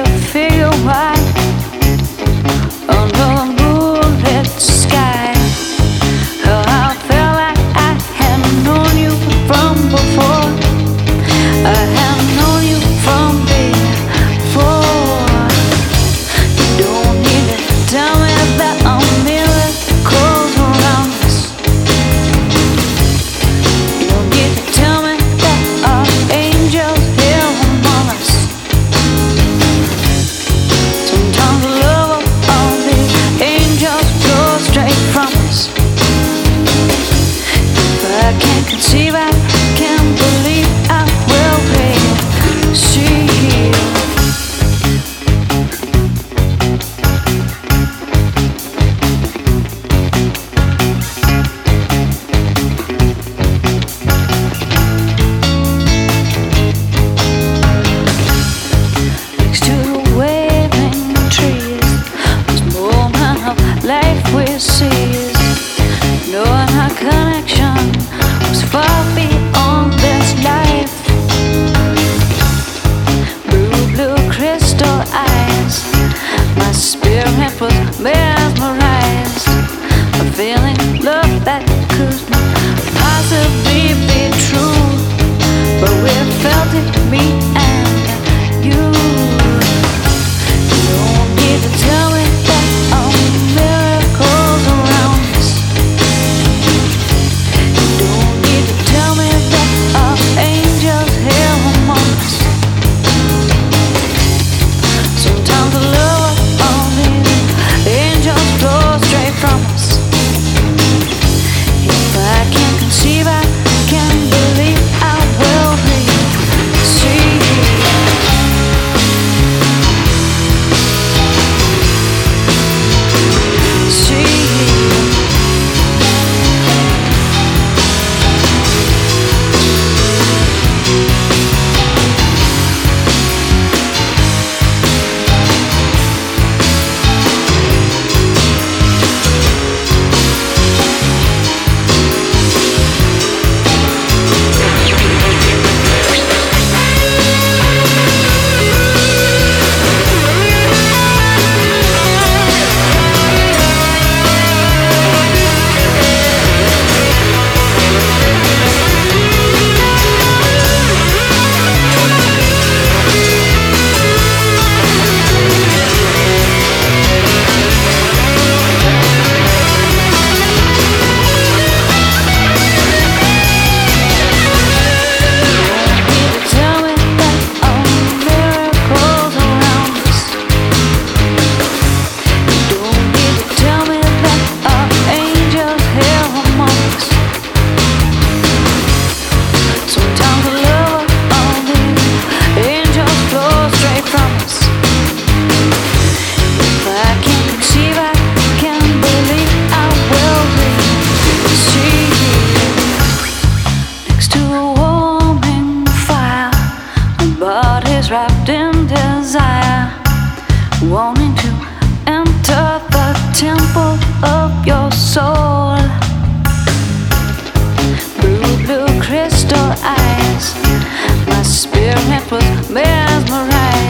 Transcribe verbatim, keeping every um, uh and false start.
figure why under the moonlit sky. Oh, I felt like I had known you from before. I have known you from before. You don't need to tell me that a miracles around us. You don't need to tell me that our angels here among us. Sometimes the love of all the angels flows straight from us. But I can't conceive, I can't believe I will be see you. Next to the waving trees, this moment of life we seize, knowing our connection was far beyond this life. Blue, blue crystal eyes, my spirit was mesmerized. A feeling, love that could possibly be true, but we felt it, me and you. You don't need to tell me that all miracles around us. You don't need to tell me that our angels here among us. Sometimes the love of all these angels flows straight from us. If I can't conceive, I can't believe I will be see you. See you. Tell me that all miracles around us. You don't need to tell me that our angels here among us. Sometimes the love of all these angels flows straight from us. If I can't conceive, I can't believe I will be see you. Next to a warming fire, my body's wrapped in desire, wanting to enter the temple of your soul. Blue, blue crystal eyes, my spirit was mesmerized.